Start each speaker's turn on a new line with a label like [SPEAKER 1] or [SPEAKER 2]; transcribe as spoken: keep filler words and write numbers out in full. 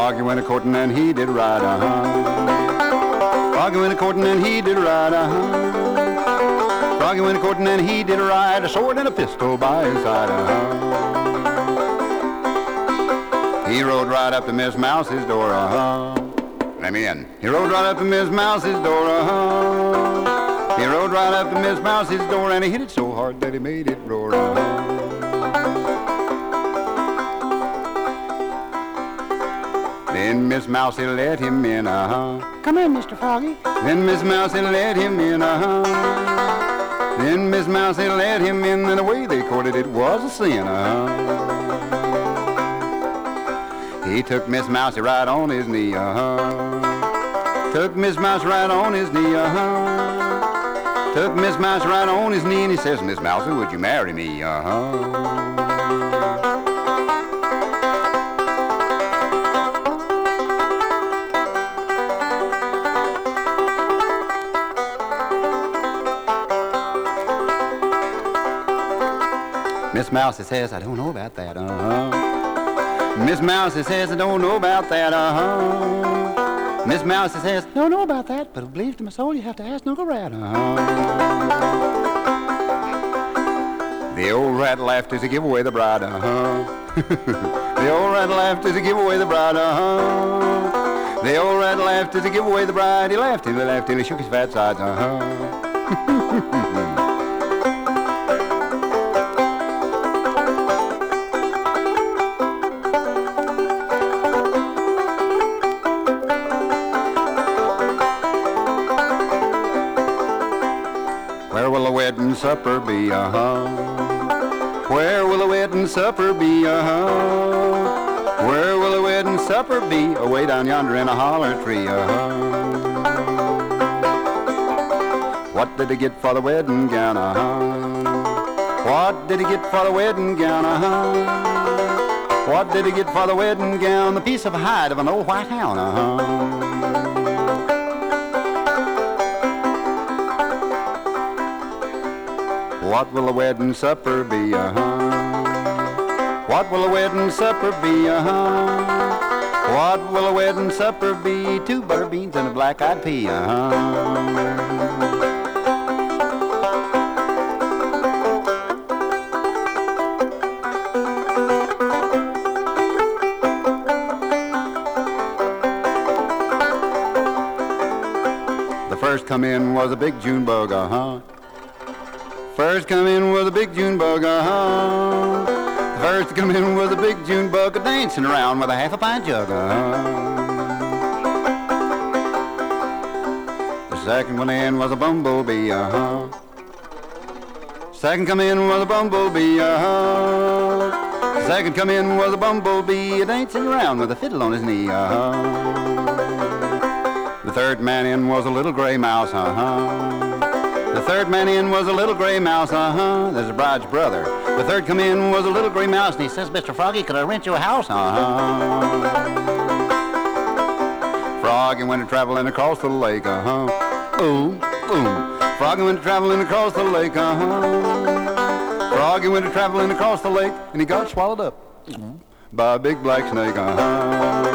[SPEAKER 1] Froggy went a-courtin' and he did right, uh-huh. Froggy went a-courtin' and he did right, uh-huh. Froggy went a-courtin' and he did right, a sword and a pistol by his side, uh-huh. He rode right up to Miss Mouse's door, uh-huh. Let me in. He rode right up to Miss Mouse's door, uh-huh. He rode right up to Miss Mouse's door and he hit it so hard that he made it roar, uh-huh. Then Miss Mousy let him in, uh-huh.
[SPEAKER 2] Come in, Mister Froggy.
[SPEAKER 1] Then Miss Mousy let him in, uh-huh. Then Miss Mousy let him in, and the way they courted it was a sin, uh-huh. He took Miss Mousy right on his knee, uh-huh. Took Miss Mouse right on his knee, uh-huh. Took Miss Mouse right on his knee, and he says, Miss Mousy, would you marry me, uh-huh. Miss Mousy says, I don't know about that, uh-huh. Miss Mousy says, I don't know about that, uh-huh. Miss Mousy says, I don't know about that, but it believes to my soul you have to ask Uncle Rat, uh-huh. The old rat laughed as he gave away the bride, uh-huh. The old rat laughed as he gave away the bride, uh-huh. The old rat laughed as he gave away the bride. He laughed and he laughed and he shook his fat sides, uh-huh. Where will the wedding supper be, uh-huh? Where will the wedding supper be, uh-huh? Where will the wedding supper be? Away down yonder in a holler tree, uh-huh. What did he get for the wedding gown, uh-huh? What did he get for the wedding gown, uh-huh? What did he get for the wedding gown? The piece of hide of an old white hound, uh-huh. What will the wedding supper be, uh-huh? What will the wedding supper be, uh-huh? What will the wedding supper be? Two butter beans and a black-eyed pea, uh-huh. The first come in was a big June bug, uh-huh. First come in was a big June bug, uh-huh. First to come in was a big June bug, a dancing around with a half a pint jug, uh-huh. The second one in was a bumblebee, uh-huh. Second come in was a bumblebee, uh-huh. Second come in was a bumblebee, a dancing around with a fiddle on his knee, uh-huh. The third man in was a little gray mouse, uh-huh. The third man in was a little gray mouse, uh-huh. There's the bride's brother. The third come in was a little gray mouse, and he says, Mister Froggy, could I rent you a house, uh-huh. Froggy went a-traveling across the lake, uh-huh. Ooh, ooh. Froggy went a-traveling across the lake, uh-huh. Froggy went a-traveling across the lake, and he got swallowed up by a big black snake, uh-huh.